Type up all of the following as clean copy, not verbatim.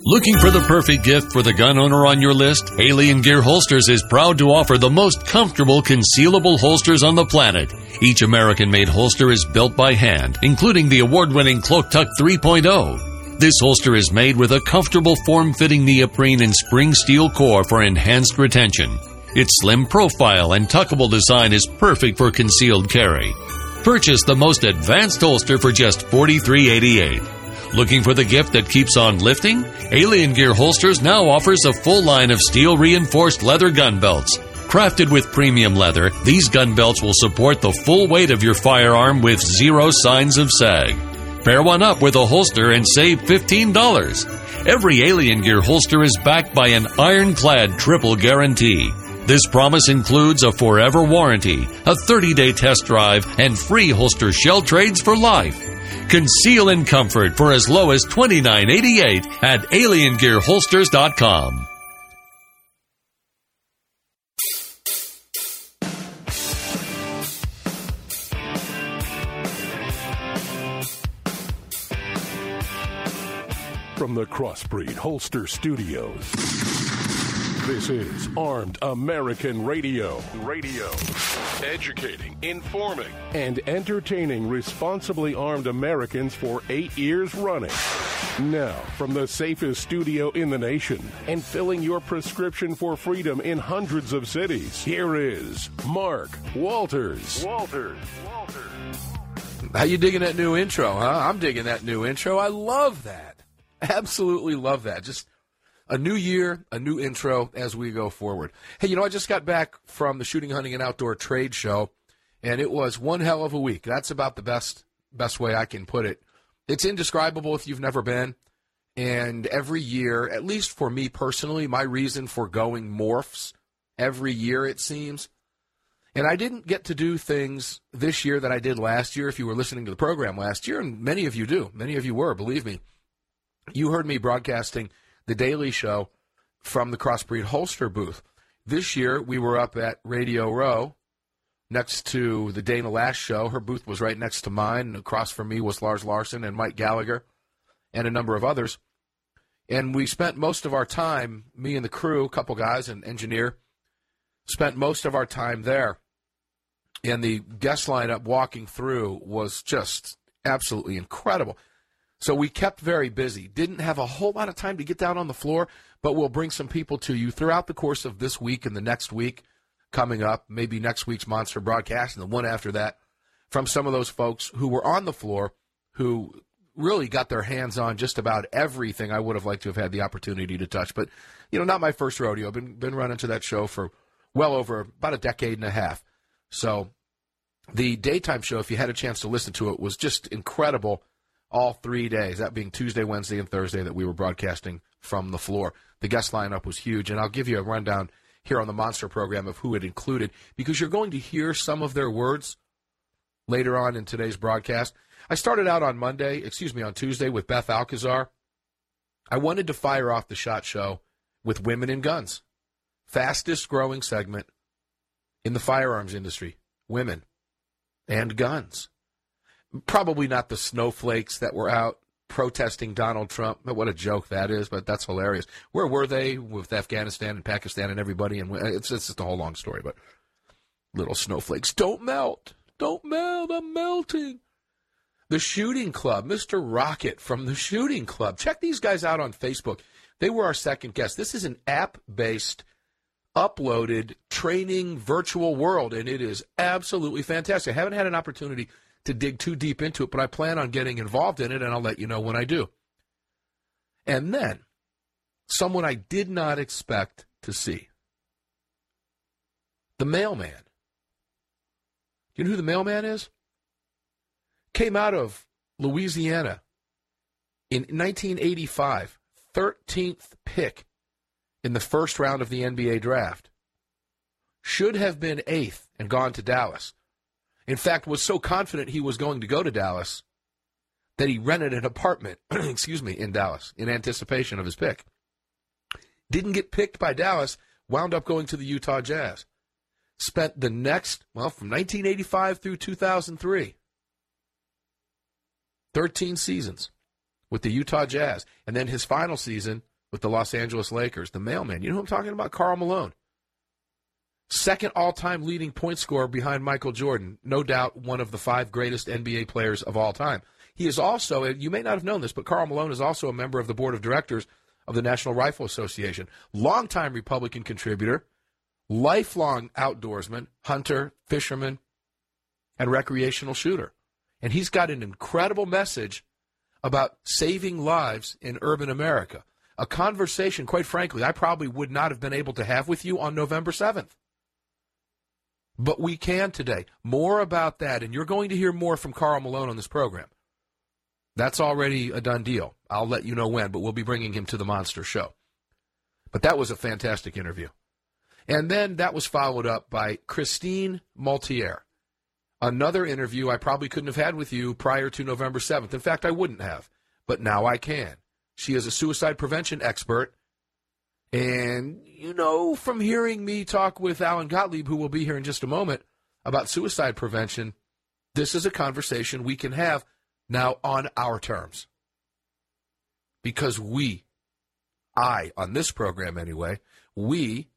Looking for the perfect gift for the gun owner on your list? Alien Gear Holsters is proud to offer the most comfortable concealable holsters on the planet. Each American-made holster is built by hand, including the award-winning Cloak Tuck 3.0. This holster is made with a comfortable form-fitting neoprene and spring steel core for enhanced retention. Its slim profile and tuckable design is perfect for concealed carry. Purchase the most advanced holster for just $43.88. Looking for the gift that keeps on lifting? Alien Gear Holsters now offers a full line of steel-reinforced leather gun belts. Crafted with premium leather, these gun belts will support the full weight of your firearm with zero signs of sag. Pair one up with a holster and save $15. Every Alien Gear holster is backed by an ironclad triple guarantee. This promise includes a forever warranty, a 30-day test drive, and free holster shell trades for life. Conceal in comfort for as low as $29.88 at aliengearholsters.com. From the Crossbreed Holster Studios, this is Armed American Radio. Educating, informing, and entertaining responsibly armed Americans for 8 years running. Now, from the safest studio in the nation and filling your prescription for freedom in hundreds of cities, here is Mark Walters. How you digging that new intro, huh? I'm digging that new intro. I love that. Absolutely love that. Just a new year, a new intro as we go forward. Hey, I just got back from the Shooting, Hunting, and Outdoor Trade Show, and it was one hell of a week. That's about the best way I can put it. It's indescribable if you've never been, and every year, at least for me personally, my reason for going morphs every year, it seems. And I didn't get to do things this year that I did last year, if you were listening to the program last year, and many of you do. Many of you were, believe me. You heard me broadcasting The Daily Show from the Crossbreed Holster booth. This year, we were up at Radio Row next to the Dana Lash Show. Her booth was right next to mine, and across from me was Lars Larson and Mike Gallagher and a number of others. And we spent most of our time, me and the crew, a couple guys, an engineer, spent most of our time there. And the guest lineup walking through was just absolutely incredible. So we kept very busy. Didn't have a whole lot of time to get down on the floor, but we'll bring some people to you throughout the course of this week and the next week coming up, maybe next week's Monster broadcast and the one after that, from some of those folks who were on the floor who really got their hands on just about everything I would have liked to have had the opportunity to touch. But, not my first rodeo. I've been running to that show for well over about a decade and a half. So the daytime show, if you had a chance to listen to it, was just incredible. All 3 days, that being Tuesday, Wednesday, and Thursday, that we were broadcasting from the floor. The guest lineup was huge, and I'll give you a rundown here on the Monster program of who it included, because you're going to hear some of their words later on in today's broadcast. I started out on Tuesday with Beth Alcazar. I wanted to fire off the SHOT Show with women and guns. Fastest growing segment in the firearms industry, women and guns. Probably not the snowflakes that were out protesting Donald Trump. What a joke that is, but that's hilarious. Where were they with Afghanistan and Pakistan and everybody? And it's just a whole long story, but little snowflakes. Don't melt. Don't melt. I'm melting. The Shooting Club, Mr. Rocket from the Shooting Club. Check these guys out on Facebook. They were our second guest. This is an app-based, uploaded training virtual world, and it is absolutely fantastic. I haven't had an opportunity to dig too deep into it, but I plan on getting involved in it, and I'll let you know when I do. And then, someone I did not expect to see. The mailman. Do you know who the mailman is? Came out of Louisiana in 1985, 13th pick in the first round of the NBA draft. Should have been 8th and gone to Dallas. In fact, was so confident he was going to go to Dallas that he rented an apartment, in Dallas in anticipation of his pick. Didn't get picked by Dallas, wound up going to the Utah Jazz. Spent the next, from 1985 through 2003, 13 seasons with the Utah Jazz. And then his final season with the Los Angeles Lakers, the mailman. You know who I'm talking about? Karl Malone. Second all-time leading point scorer behind Michael Jordan. No doubt one of the 5 greatest NBA players of all time. He is also, you may not have known this, but Karl Malone is also a member of the board of directors of the National Rifle Association. Longtime Republican contributor, lifelong outdoorsman, hunter, fisherman, and recreational shooter. And he's got an incredible message about saving lives in urban America. A conversation, quite frankly, I probably would not have been able to have with you on November 7th. But we can today. More about that, and you're going to hear more from Karl Malone on this program. That's already a done deal. I'll let you know when, but we'll be bringing him to the Monster Show. But that was a fantastic interview. And then that was followed up by Christine Maltier. Another interview I probably couldn't have had with you prior to November 7th. In fact, I wouldn't have, but now I can. She is a suicide prevention expert. And, you know, from hearing me talk with Alan Gottlieb, who will be here in just a moment, about suicide prevention, this is a conversation we can have now on our terms. Because on this program anyway, we,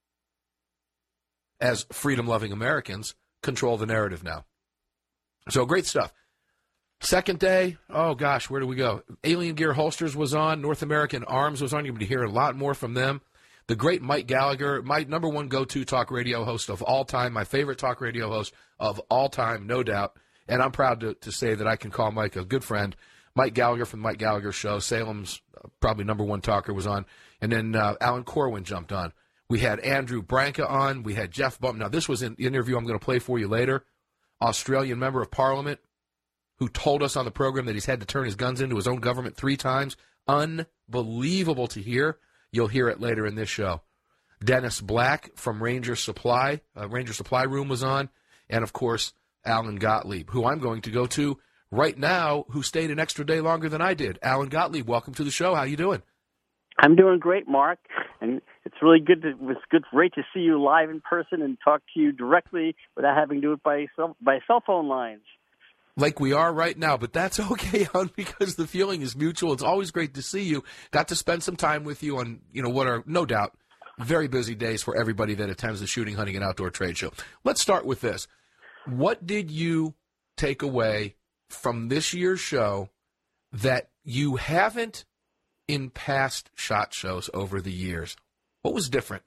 as freedom-loving Americans, control the narrative now. So great stuff. Second day, oh gosh, where do we go? Alien Gear Holsters was on. North American Arms was on. You're going to hear a lot more from them. The great Mike Gallagher, my number one go-to talk radio host of all time, my favorite talk radio host of all time, no doubt. And I'm proud to say that I can call Mike a good friend. Mike Gallagher from the Mike Gallagher Show, Salem's probably number one talker, was on. And then Alan Corwin jumped on. We had Andrew Branca on. We had Jeff Bump. Now, this was an interview I'm going to play for you later. Australian member of Parliament who told us on the program that he's had to turn his guns into his own government 3 times. Unbelievable to hear. You'll hear it later in this show. Dennis Black from Ranger Supply Room was on. And, of course, Alan Gottlieb, who I'm going to go to right now, who stayed an extra day longer than I did. Alan Gottlieb, welcome to the show. How you doing? I'm doing great, Mark, and it's really good. Great to see you live in person and talk to you directly without having to do it by cell phone lines. Like we are right now, but that's okay, hon, because the feeling is mutual. It's always great to see you. Got to spend some time with you on, what are no doubt very busy days for everybody that attends the Shooting, Hunting, and Outdoor Trade Show. Let's start with this. What did you take away from this year's show that you haven't in past SHOT Shows over the years? What was different?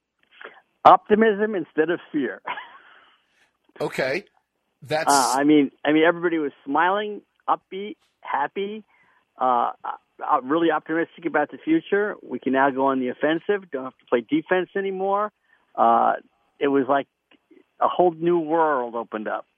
Optimism instead of fear. Okay. That's I mean, everybody was smiling, upbeat, happy, really optimistic about the future. We can now go on the offensive, don't have to play defense anymore. It was like a whole new world opened up.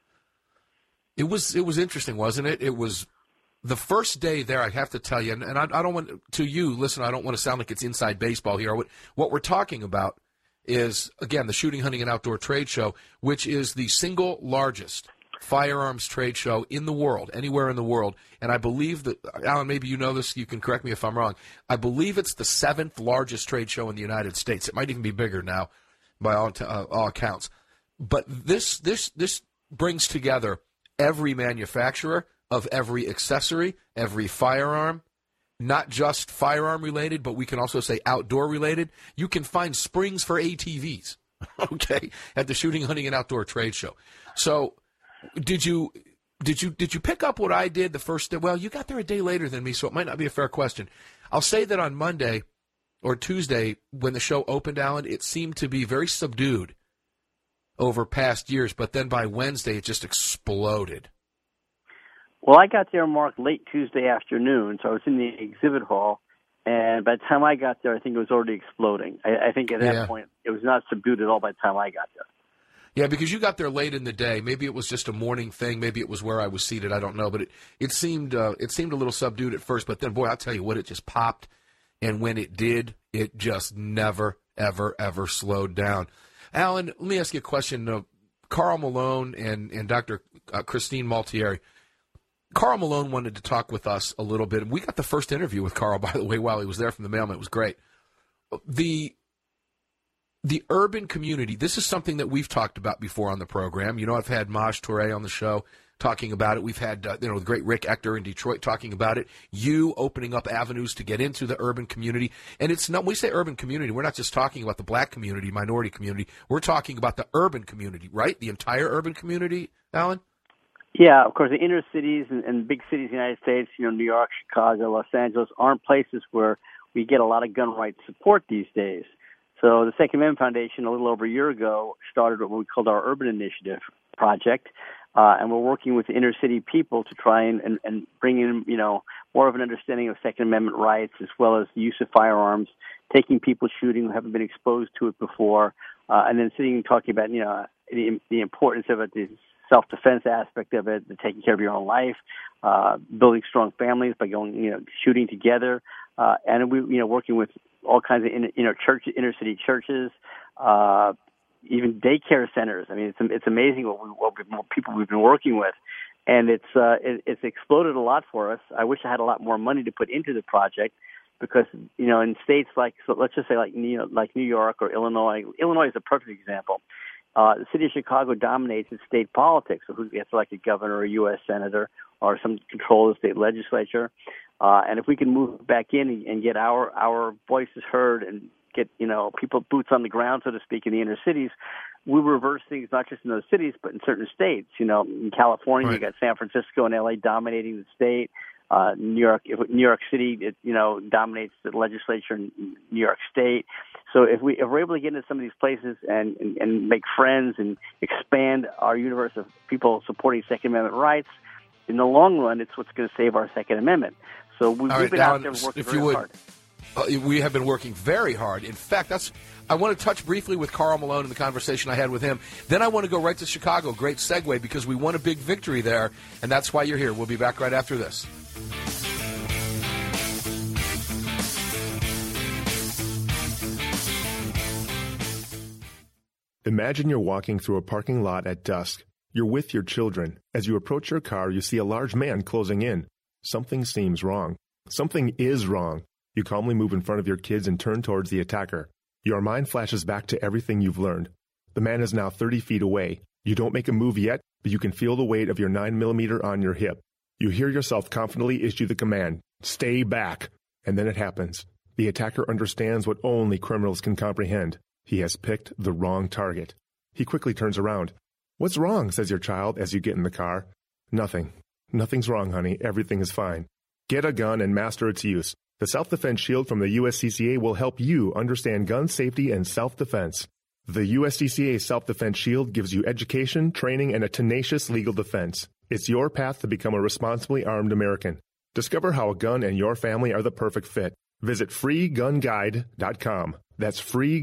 It was interesting, wasn't it? It was the first day there, I have to tell you, and I don't want to you, listen, I don't want to sound like it's inside baseball here. What we're talking about is, again, the Shooting, Hunting, and Outdoor Trade Show, which is the single largest firearms trade show in the world, anywhere in the world. And I believe that, Alan, maybe you know this, you can correct me if I'm wrong. I believe it's the 7th largest trade show in the United States. It might even be bigger now by all accounts. But this brings together every manufacturer of every accessory, every firearm, not just firearm related, but we can also say outdoor related. You can find springs for ATVs, okay, at the Shooting, Hunting, and Outdoor Trade Show. So, did you pick up what I did the first day? Well, you got there a day later than me, so it might not be a fair question. I'll say that on Monday or Tuesday, when the show opened, Alan, it seemed to be very subdued over past years, but then by Wednesday, it just exploded. Well, I got there, Mark, late Tuesday afternoon, so I was in the exhibit hall, and by the time I got there, I think it was already exploding. I think at that point, it was not subdued at all by the time I got there. Yeah, because you got there late in the day. Maybe it was just a morning thing. Maybe it was where I was seated. I don't know, but it seemed a little subdued at first. But then, boy, I'll tell you what, it just popped, and when it did, it just never, ever, ever slowed down. Alan, let me ask you a question. Karl Malone and Dr. Christine Maltier. Karl Malone wanted to talk with us a little bit. We got the first interview with Karl, by the way, while he was there from the mailman. It was great. The urban community, this is something that we've talked about before on the program. You know, I've had Maj Touré on the show, talking about it. We've had the great Rick Ector in Detroit talking about it. You opening up avenues to get into the urban community. And it's not, when we say urban community, we're not just talking about the black community, minority community. We're talking about the urban community, right? The entire urban community, Alan? Yeah, of course, the inner cities and big cities in the United States, New York, Chicago, Los Angeles, aren't places where we get a lot of gun rights support these days. So the Second Amendment Foundation, a little over a year ago, started what we called our Urban Initiative project, and we're working with inner city people to try and bring in, more of an understanding of Second Amendment rights, as well as the use of firearms, taking people shooting who haven't been exposed to it before, and then sitting and talking about, the importance of it, the self-defense aspect of it, the taking care of your own life, building strong families by going, shooting together, and we, working with all kinds of inner city churches, even daycare centers. I mean, it's amazing what people we've been working with, and it's exploded a lot for us. I wish I had a lot more money to put into the project, because in states like, so let's just say like New York or Illinois. Illinois is a perfect example. The city of Chicago dominates its state politics, so who gets elected governor or U.S. senator or some control of the state legislature. And if we can move back in and get our voices heard and get, people boots on the ground, so to speak, in the inner cities, we reverse things not just in those cities, but in certain states. In California, right. You got San Francisco and L.A. dominating the state. New York City, dominates the legislature in New York State. So if we're able to get into some of these places and make friends and expand our universe of people supporting Second Amendment rights, in the long run, it's what's going to save our Second Amendment. So we've been out there working very hard. We have been working very hard. In fact, I want to touch briefly with Carl Malone in the conversation I had with him. Then I want to go right to Chicago. Great segue, because we won a big victory there, and that's why you're here. We'll be back right after this. Imagine you're walking through a parking lot at dusk. You're with your children. As you approach your car, you see a large man closing in. Something seems wrong. Something is wrong. You calmly move in front of your kids and turn towards the attacker. Your mind flashes back to everything you've learned. The man is now 30 feet away. You don't make a move yet, but you can feel the weight of your 9mm on your hip. You hear yourself confidently issue the command, "Stay back." And then it happens. The attacker understands what only criminals can comprehend. He has picked the wrong target. He quickly turns around. "What's wrong?" says your child as you get in the car. "Nothing. Nothing's wrong, honey. Everything is fine." Get a gun and master its use. The Self-Defense Shield from the USCCA will help you understand gun safety and self-defense. The USCCA Self-Defense Shield gives you education, training, and a tenacious legal defense. It's your path to become a responsibly armed American. Discover how a gun and your family are the perfect fit. Visit freegunguide.com. That's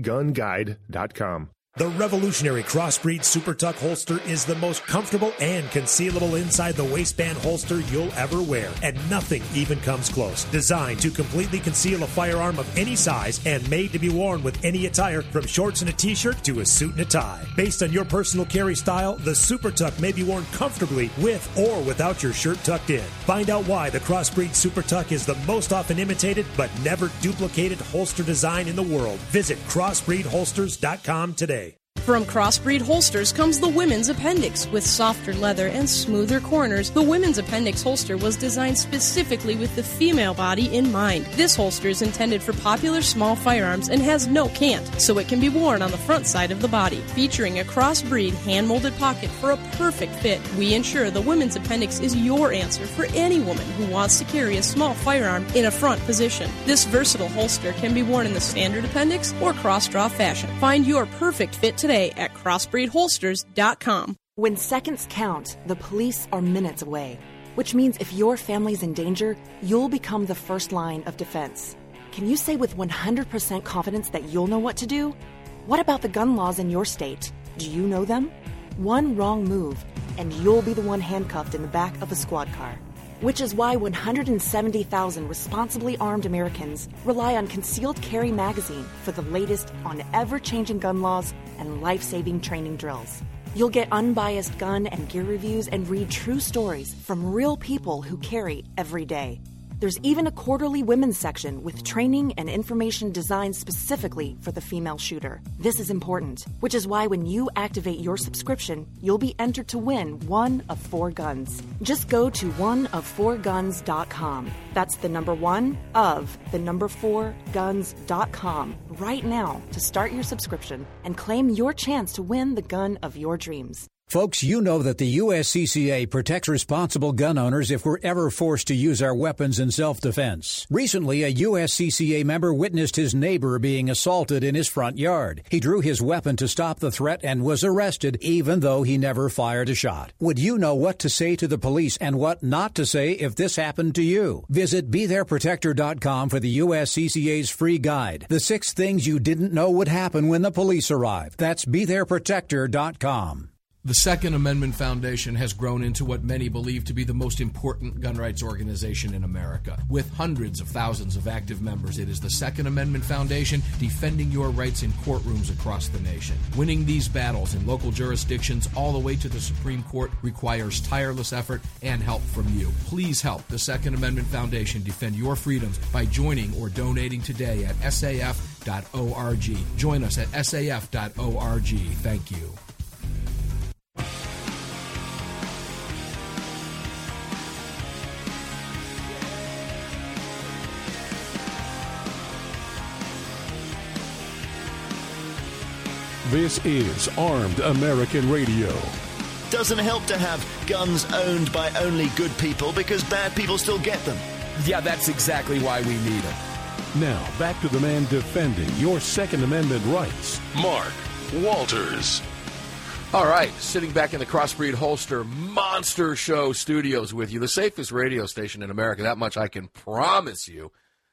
freegunguide.com. The revolutionary Crossbreed Super Tuck holster is the most comfortable and concealable inside the waistband holster you'll ever wear, and nothing even comes close. Designed to completely conceal a firearm of any size and made to be worn with any attire, from shorts and a t-shirt to a suit and a tie. Based on your personal carry style, the Super Tuck may be worn comfortably with or without your shirt tucked in. Find out why the Crossbreed Super Tuck is the most often imitated but never duplicated holster design in the world. Visit crossbreedholsters.com today. From Crossbreed Holsters comes the Women's Appendix. With softer leather and smoother corners, the Women's Appendix holster was designed specifically with the female body in mind. This holster is intended for popular small firearms and has no cant, so it can be worn on the front side of the body. Featuring a Crossbreed hand-molded pocket for a perfect fit, we ensure the Women's Appendix is your answer for any woman who wants to carry a small firearm in a front position. This versatile holster can be worn in the standard appendix or cross-draw fashion. Find your perfect fit today at crossbreedholsters.com. When seconds count, the police are minutes away, which means if your family's in danger, you'll become the first line of defense. Can you say with 100% confidence that you'll know what to do? What about the gun laws in your state? Do you know them? One wrong move, and you'll be the one handcuffed in the back of a squad car. Which is why 170,000 responsibly armed Americans rely on Concealed Carry Magazine for the latest on ever-changing gun laws and life-saving training drills. You'll get unbiased gun and gear reviews and read true stories from real people who carry every day. There's even a quarterly women's section with training and information designed specifically for the female shooter. This is important, which is why when you activate your subscription, you'll be entered to win one of 4 guns. Just go to oneof4guns.com. That's the number 4guns.com right now to start your subscription and claim your chance to win the gun of your dreams. Folks, you know that the USCCA protects responsible gun owners if we're ever forced to use our weapons in self-defense. Recently, a USCCA member witnessed his neighbor being assaulted in his front yard. He drew his weapon to stop the threat and was arrested, even though he never fired a shot. Would you know what to say to the police and what not to say if this happened to you? Visit BeThereProtector.com for the USCCA's free guide. The 6 things you didn't know would happen when the police arrive. That's BeThereProtector.com. The Second Amendment Foundation has grown into what many believe to be the most important gun rights organization in America. With hundreds of thousands of active members, it is the Second Amendment Foundation defending your rights in courtrooms across the nation. Winning these battles in local jurisdictions all the way to the Supreme Court requires tireless effort and help from you. Please help the Second Amendment Foundation defend your freedoms by joining or donating today at saf.org. Join us at saf.org. Thank you. This is Armed American Radio. Doesn't help to have guns owned by only good people because bad people still get them. Yeah, that's exactly why we need them. Now, back to the man defending your Second Amendment rights, Mark Walters. All right, sitting back in the Crossbreed Holster Monster Show studios with you, the safest radio station in America. That much I can promise you.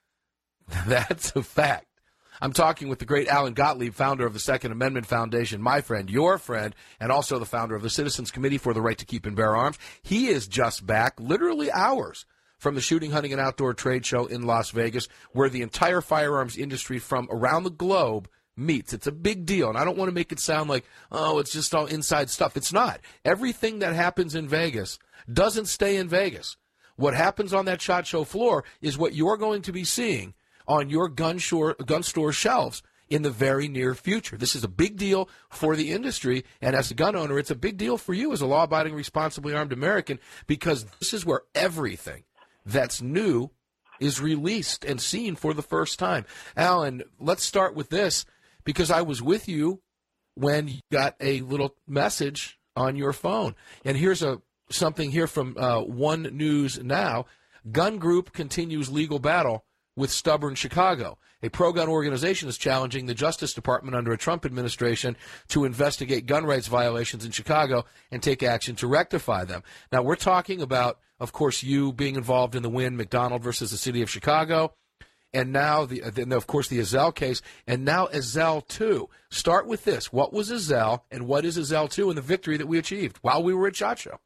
That's a fact. I'm talking with the great Alan Gottlieb, founder of the Second Amendment Foundation, my friend, your friend, and also the founder of the Citizens Committee for the Right to Keep and Bear Arms. He is just back, literally hours, from the Shooting, Hunting, and Outdoor Trade Show in Las Vegas, where the entire firearms industry from around the globe meets. It's a big deal, and I don't want to make it sound like, oh, it's just all inside stuff. It's not. Everything that happens in Vegas doesn't stay in Vegas. What happens on that SHOT Show floor is what you're going to be seeing on your gun store shelves in the very near future. This is a big deal for the industry, and as a gun owner, it's a big deal for you as a law-abiding, responsibly armed American, because this is where everything that's new is released and seen for the first time. Alan, let's start with this, because I was with you when you got a little message on your phone. And here's something here from One News Now. Gun group continues legal battle with stubborn Chicago. A pro-gun organization is challenging the Justice Department under a Trump administration to investigate gun rights violations in Chicago and take action to rectify them. Now, we're talking about, of course, you being involved in the Wynn McDonald versus the city of Chicago, and now, of course, the Ezell case, and now Ezell 2. Start with this. What was Ezell, and what is Ezell 2, and the victory that we achieved while we were at SHOT Show?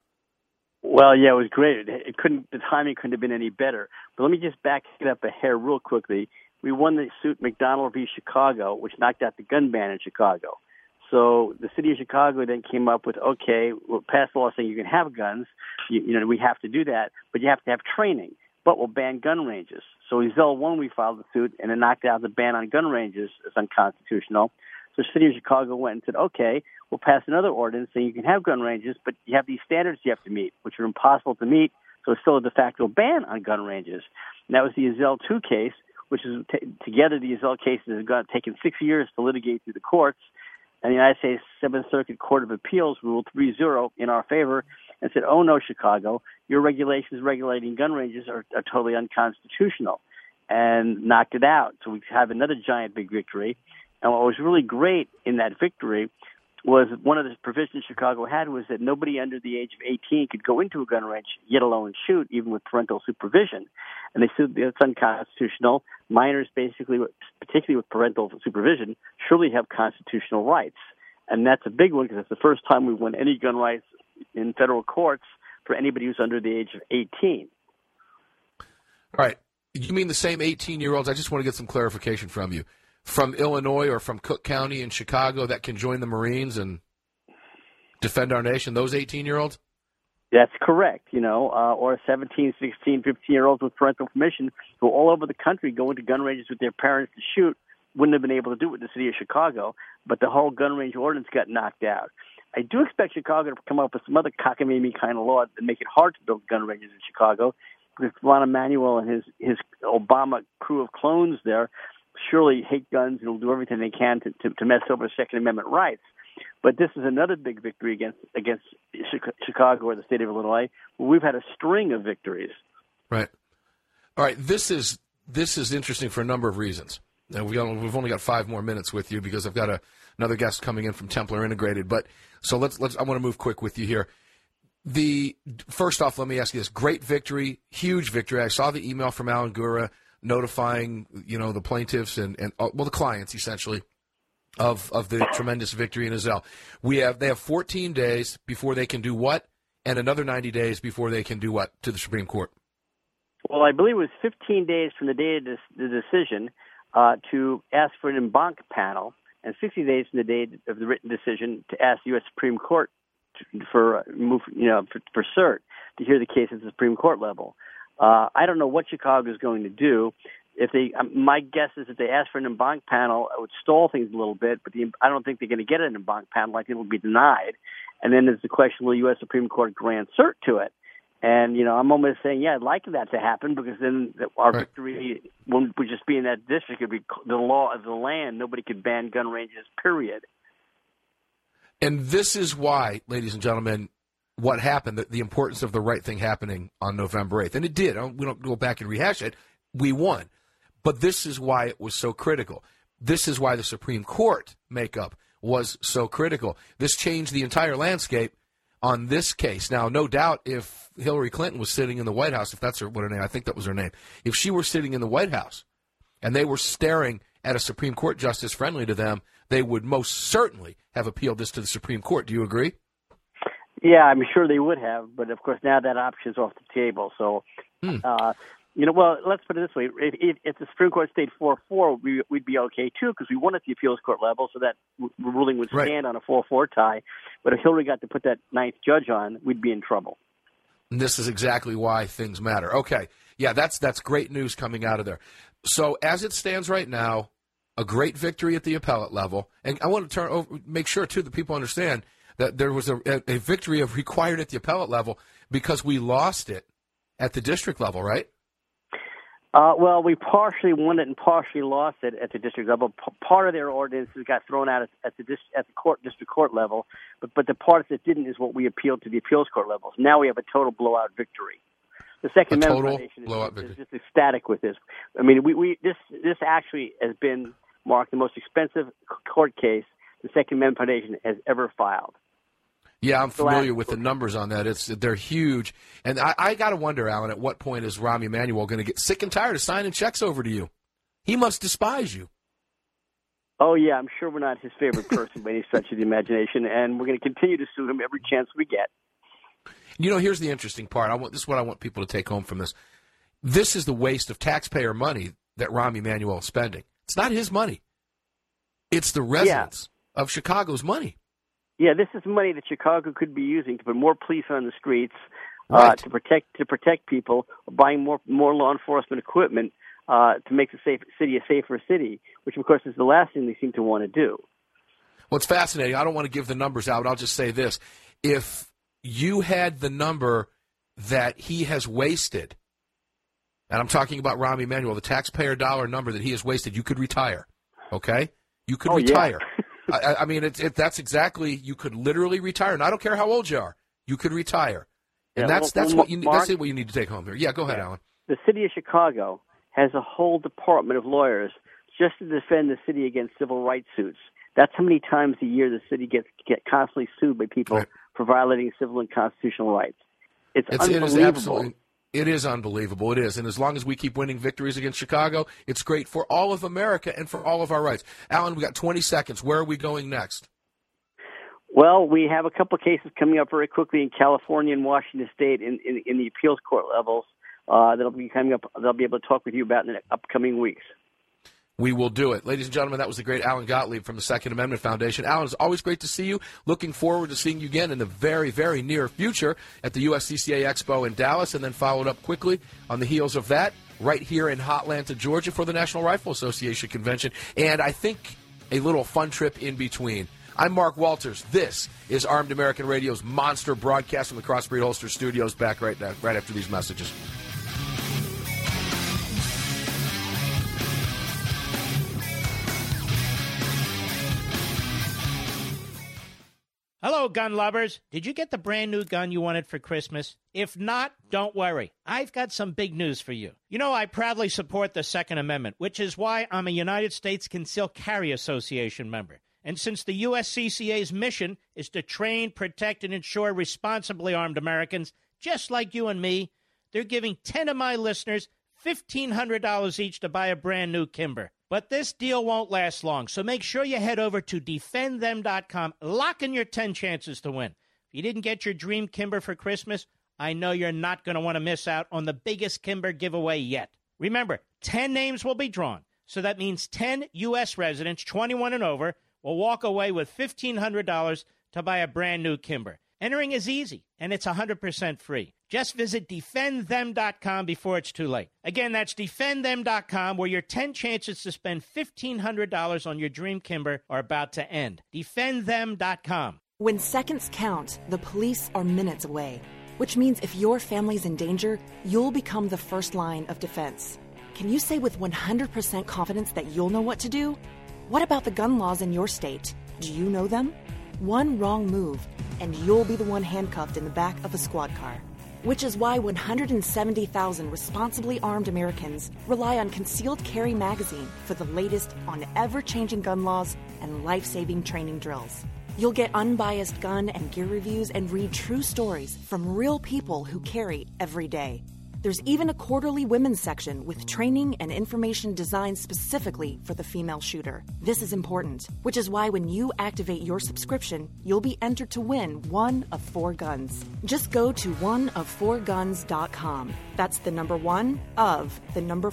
Well, yeah, it was great. The timing couldn't have been any better. But let me just back it up a hair real quickly. We won the suit McDonald v. Chicago, which knocked out the gun ban in Chicago. So the city of Chicago then came up with, okay, we'll pass a law saying you can have guns. You know, we have to do that, but you have to have training. But we'll ban gun ranges. So Ezell 1, we filed the suit, and it knocked out the ban on gun ranges as unconstitutional. So the city of Chicago went and said, okay, we'll pass another ordinance saying you can have gun ranges, but you have these standards you have to meet, which are impossible to meet, so it's still a de facto ban on gun ranges. And that was the Ezell 2 case, which is together the Ezell cases have taken 6 years to litigate through the courts. And the United States Seventh Circuit Court of Appeals ruled 3-0 in our favor and said, oh, no, Chicago, your regulations regulating gun ranges are totally unconstitutional, and knocked it out. So we have another giant big victory. And what was really great in that victory was one of the provisions Chicago had was that nobody under the age of 18 could go into a gun range, yet alone shoot, even with parental supervision. And they said it's unconstitutional. Minors, basically, particularly with parental supervision, surely have constitutional rights. And that's a big one because it's the first time we've won any gun rights in federal courts for anybody who's under the age of 18. All right. You mean the same 18-year-olds? I just want to get some clarification from you. From Illinois or from Cook County in Chicago that can join the Marines and defend our nation, those 18-year-olds? That's correct, or 17, 16, 15-year-olds with parental permission who all over the country go into gun ranges with their parents to shoot, wouldn't have been able to do it in the city of Chicago, but the whole gun range ordinance got knocked out. I do expect Chicago to come up with some other cockamamie kind of law that make it hard to build gun ranges in Chicago, because Rahm Emanuel and his Obama crew of clones there surely hate guns and will do everything they can to mess over Second Amendment rights. But this is another big victory against Chicago or the state of Illinois, where we've had a string of victories. Right. All right. This is interesting for a number of reasons. Now, we've only got 5 more minutes with you because I've got another guest coming in from Templar Integrated. But so let's. I want to move quick with you here. First off, let me ask you this: great victory, huge victory. I saw the email from Alan Gura notifying the plaintiffs and the clients essentially of the tremendous victory in Ezell. They have 14 days before they can do what, and another 90 days before they can do what to the Supreme Court. Well, I believe it was 15 days from the day of the decision to ask for an en banc panel, and 60 days from the day of the written decision to ask the U.S. Supreme Court for cert to hear the case at the Supreme Court level. I don't know what Chicago is going to do. My guess is if they ask for an en banc panel, it would stall things a little bit, but I don't think they're going to get an en banc panel. I think it will be denied. And then there's the question, will the U.S. Supreme Court grant cert to it? And, I'm almost saying, I'd like that to happen, because then our victory would just be in that district. It would be the law of the land. Nobody could ban gun ranges, period. And this is why, ladies and gentlemen, what happened, the importance of the right thing happening on November 8th. And it did. We don't go back and rehash it. We won. But this is why it was so critical. This is why the Supreme Court makeup was so critical. This changed the entire landscape on this case. Now, no doubt if Hillary Clinton was sitting in the White House, if that's what her name, I think that was her name, if she were sitting in the White House and they were staring at a Supreme Court justice friendly to them, they would most certainly have appealed this to the Supreme Court. Do you agree? Yeah, I'm sure they would have, but of course now that option's off the table. So, well, let's put it this way: if the Supreme Court stayed 4-4, we'd be okay too, because we won at the appeals court level, so that ruling would stand on a 4-4 tie. But if Hillary got to put that 9th judge on, we'd be in trouble. And this is exactly why things matter. Okay, yeah, that's great news coming out of there. So as it stands right now, a great victory at the appellate level, and I want to make sure too that people understand that there was a victory required at the appellate level because we lost it at the district level, right? Well, we partially won it and partially lost it at the district level. Part of their ordinances got thrown out at the district court level, but the part that didn't is what we appealed to the appeals court levels. Now we have a total blowout victory. The Second Amendment Foundation is just ecstatic with this. I mean, this actually has been, Mark, the most expensive court case the Second Amendment Foundation has ever filed. Yeah, I'm familiar with the numbers on that. They're huge. And I got to wonder, Alan, at what point is Rahm Emanuel going to get sick and tired of signing checks over to you? He must despise you. Oh, yeah, I'm sure we're not his favorite person by any stretch of the imagination, and we're going to continue to sue him every chance we get. Here's the interesting part. This is what I want people to take home from this. This is the waste of taxpayer money that Rahm Emanuel is spending. It's not his money. It's the residents of Chicago's money. Yeah, this is money that Chicago could be using to put more police on the streets, to protect people, buying more law enforcement equipment to make the city a safer city, which of course is the last thing they seem to want to do. Well, it's fascinating. I don't want to give the numbers out. I'll just say this: if you had the number that he has wasted, and I'm talking about Rahm Emanuel, the taxpayer dollar number that he has wasted, you could retire. Okay, you could retire. Yeah. I mean, that's exactly, you could literally retire. And I don't care how old you are. You could retire. And that's what you need to take home here. Yeah, go ahead, Alan. The city of Chicago has a whole department of lawyers just to defend the city against civil rights suits. That's how many times a year the city gets constantly sued by people for violating civil and constitutional rights. It's unbelievable. It is unbelievable. It is. And as long as we keep winning victories against Chicago, it's great for all of America and for all of our rights. Alan, we got 20 seconds. Where are we going next? Well, we have a couple of cases coming up very quickly in California and Washington State in the appeals court levels that'll be coming up. They'll be able to talk with you about in the upcoming weeks. we will do it. Ladies and gentlemen, that was the great Alan Gottlieb from the Second Amendment Foundation. Alan, it's always great to see you. Looking forward to seeing you again in the very, very near future at the USCCA Expo in Dallas, and then followed up quickly on the heels of that right here in Hotlanta, Georgia for the National Rifle Association Convention, and I think a little fun trip in between. I'm Mark Walters. This is Armed American Radio's monster broadcast from the Crossbreed Holster Studios. Back right after these messages. Hello, gun lovers. Did you get the brand new gun you wanted for Christmas? If not, don't worry. I've got some big news for you. You know, I proudly support the Second Amendment, which is why I'm a United States Concealed Carry Association member. And since the USCCA's mission is to train, protect, and ensure responsibly armed Americans, just like you and me, they're giving 10 of my listeners $1,500 each to buy a brand new Kimber. But this deal won't last long, so make sure you head over to defendthem.com. Lock in your 10 chances to win. If you didn't get your dream Kimber for Christmas, I know you're not going to want to miss out on the biggest Kimber giveaway yet. Remember, 10 names will be drawn, so that means 10 U.S. residents, 21 and over, will walk away with $1,500 to buy a brand new Kimber. Entering is easy, and it's 100% free. Just visit defendthem.com before it's too late. Again, that's defendthem.com, where your 10 chances to spend $1,500 on your dream Kimber are about to end. Defendthem.com. When seconds count, the police are minutes away, which means if your family's in danger, you'll become the first line of defense. Can you say with 100% confidence that you'll know what to do? What about the gun laws in your state? Do you know them? One wrong move, and you'll be the one handcuffed in the back of a squad car. Which is why 170,000 responsibly armed Americans rely on Concealed Carry Magazine for the latest on ever-changing gun laws and life-saving training drills. You'll get unbiased gun and gear reviews and read true stories from real people who carry every day. There's even a quarterly women's section with training and information designed specifically for the female shooter. This is important, which is why when you activate your subscription, you'll be entered to win one of 4 guns. Just go to oneof4guns.com. That's the number 1 of the number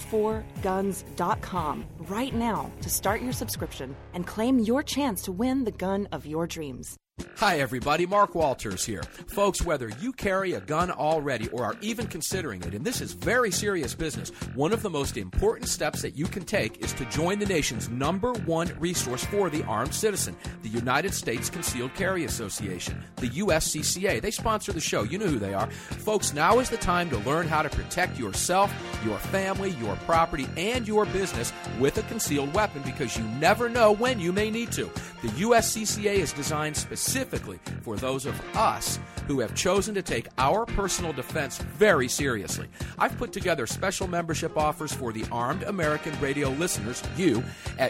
4guns.com right now to start your subscription and claim your chance to win the gun of your dreams. Hi, everybody. Mark Walters here. Folks, whether you carry a gun already or are even considering it, and this is very serious business, one of the most important steps that you can take is to join the nation's #1 resource for the armed citizen, the United States Concealed Carry Association, the USCCA. They sponsor the show. You know who they are. Folks, now is the time to learn how to protect yourself, your family, your property, and your business with a concealed weapon, because you never know when you may need to. The USCCA is designed specifically for those of us who have chosen to take our personal defense very seriously. I've put together special membership offers for the armed American radio listeners, you, at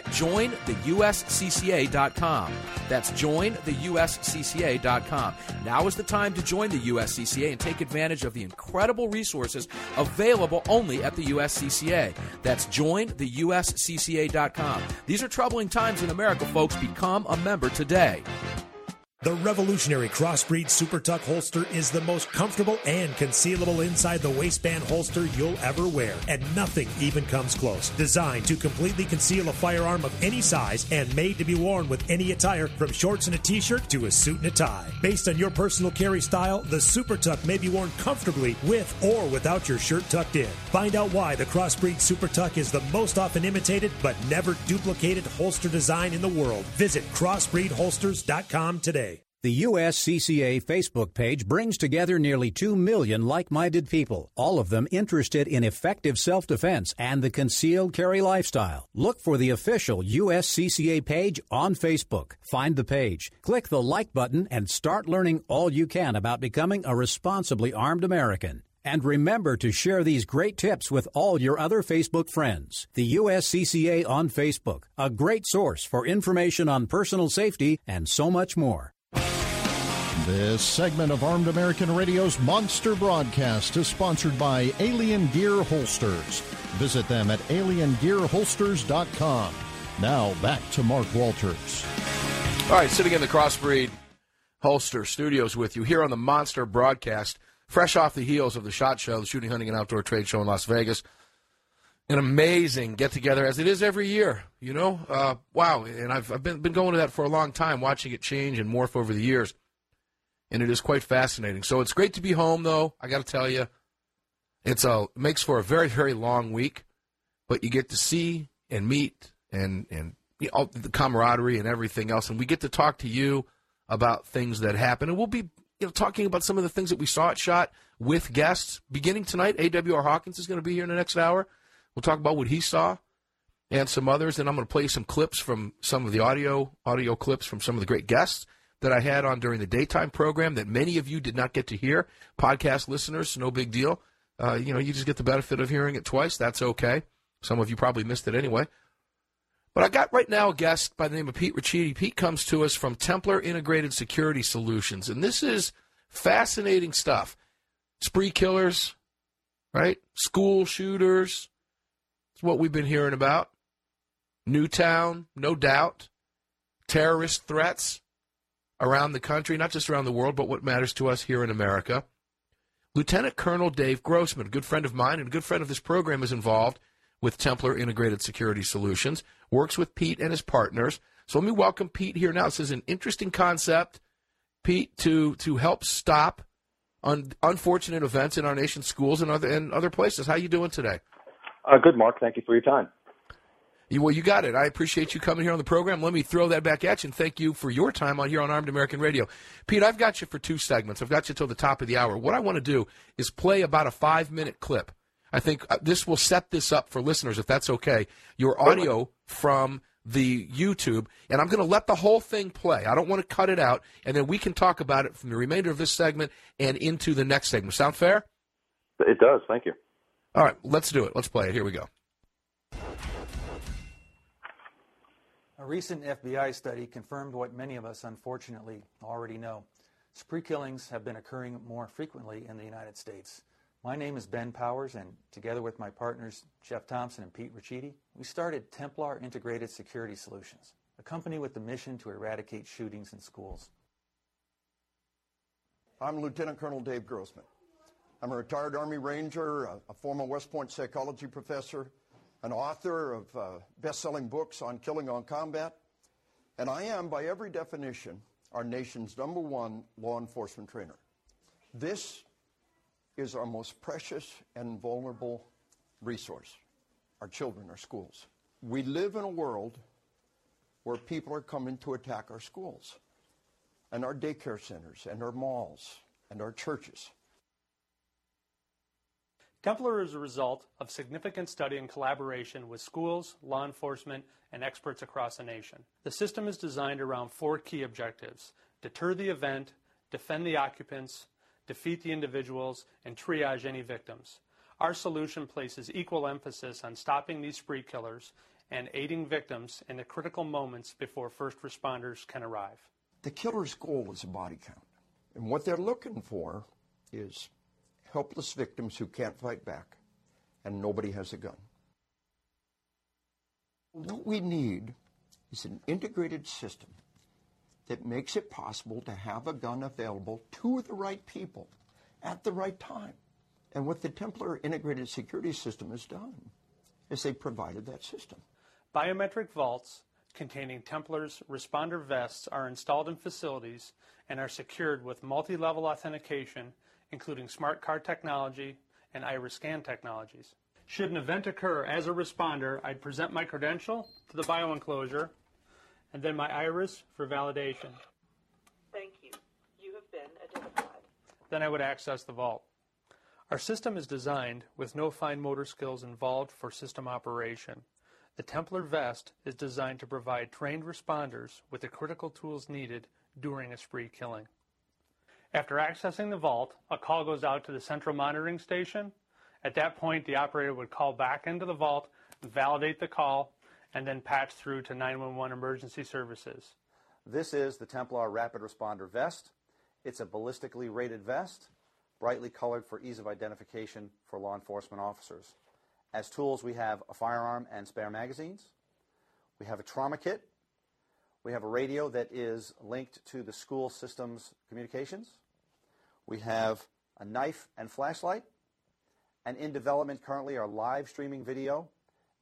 jointheuscca.com. That's jointheuscca.com. Now is the time to join the USCCA and take advantage of the incredible resources available only at the USCCA. That's jointheuscca.com. These are troubling times in America, folks. Become a member today. The revolutionary Crossbreed Super Tuck holster is the most comfortable and concealable inside the waistband holster you'll ever wear, and nothing even comes close. Designed to completely conceal a firearm of any size and made to be worn with any attire, from shorts and a t-shirt to a suit and a tie. Based on your personal carry style, the Super Tuck may be worn comfortably with or without your shirt tucked in. Find out why the Crossbreed Super Tuck is the most often imitated but never duplicated holster design in the world. Visit crossbreedholsters.com today. The USCCA Facebook page brings together nearly 2 million like-minded people, all of them interested in effective self-defense and the concealed carry lifestyle. Look for the official USCCA page on Facebook. Find the page, click the like button, and start learning all you can about becoming a responsibly armed American. And remember to share these great tips with all your other Facebook friends. The USCCA on Facebook, a great source for information on personal safety and so much more. This segment of Armed American Radio's Monster Broadcast is sponsored by Alien Gear Holsters. Visit them at aliengearholsters.com. Now back to Mark Walters. All right, sitting in the Crossbreed Holster Studios with you here on the Monster Broadcast, fresh off the heels of the SHOT Show, the Shooting, Hunting, and Outdoor Trade Show in Las Vegas. an amazing get-together, as it is every year, you know. Wow, and I've been going to that for a long time, watching it change and morph over the years, and it is quite fascinating. So it's great to be home, though, I got to tell you. It makes for a very, very long week, but you get to see and meet and you know, the camaraderie and everything else, and we get to talk to you about things that happen, and we'll be talking about some of the things that we saw at SHOT with guests. Beginning tonight, A.W.R. Hawkins is going to be here in the next hour. We'll talk about what he saw and some others, and I'm going to play some clips from some of the audio clips from some of the great guests that I had on during the daytime program that many of you did not get to hear. Podcast listeners, no big deal. You just get the benefit of hearing it twice. That's okay. Some of you probably missed it anyway. But I got right now a guest by the name of Pete Ricciuti. Pete comes to us from Templar Integrated Security Solutions, and this is fascinating stuff. Spree killers, right? School shooters. It's what we've been hearing about. Newtown, no doubt. Terrorist threats around the country, not just around the world, but what matters to us here in America. Lieutenant Colonel Dave Grossman, a good friend of mine and a good friend of this program, is involved with Templar Integrated Security Solutions, works with Pete and his partners. So let me welcome Pete here now. This is an interesting concept, Pete, to help stop unfortunate events in our nation's schools and other places. How are you doing today? Good, Mark. Thank you for your time. Well, you got it. I appreciate you coming here on the program. Let me throw that back at you, and thank you for your time on here on Armed American Radio. Pete, I've got you for 2 segments. I've got you till the top of the hour. What I want to do is play about a 5-minute clip. I think this will set this up for listeners, if that's okay. Your audio from the YouTube, and I'm going to let the whole thing play. I don't want to cut it out, and then we can talk about it from the remainder of this segment and into the next segment. Sound fair? It does. Thank you. All right, let's do it. Let's play it. Here we go. A recent FBI study confirmed what many of us unfortunately already know. Spree killings have been occurring more frequently in the United States. My name is Ben Powers, and together with my partners Jeff Thompson and Pete Ricciuti, we started Templar Integrated Security Solutions, a company with the mission to eradicate shootings in schools. I'm Lieutenant Colonel Dave Grossman. I'm a retired Army Ranger, a former West Point psychology professor, an author of best-selling books on killing on combat, and I am, by every definition, our nation's #1 law enforcement trainer. This is our most precious and vulnerable resource, our children, our schools. We live in a world where people are coming to attack our schools and our daycare centers and our malls and our churches. Templar is a result of significant study and collaboration with schools, law enforcement, and experts across the nation. The system is designed around 4 key objectives: deter the event, defend the occupants, defeat the individuals, and triage any victims. Our solution places equal emphasis on stopping these spree killers and aiding victims in the critical moments before first responders can arrive. The killer's goal is a body count, and what they're looking for is helpless victims who can't fight back, and nobody has a gun. What we need is an integrated system that makes it possible to have a gun available to the right people at the right time. And what the Templar Integrated Security System has done is they provided that system. Biometric vaults containing Templar's responder vests are installed in facilities and are secured with multi-level authentication, including smart card technology and iris scan technologies. Should an event occur as a responder, I'd present my credential to the bioenclosure and then my iris for validation. Thank you. You have been identified. Then I would access the vault. Our system is designed with no fine motor skills involved for system operation. The Templar vest is designed to provide trained responders with the critical tools needed during a spree killing. After accessing the vault, a call goes out to the central monitoring station. At that point, the operator would call back into the vault, validate the call, and then patch through to 911 emergency services. This is the Templar Rapid Responder Vest. It's a ballistically rated vest, brightly colored for ease of identification for law enforcement officers. As tools, we have a firearm and spare magazines. We have a trauma kit. We have a radio that is linked to the school system's communications. We have a knife and flashlight. And in development currently are live streaming video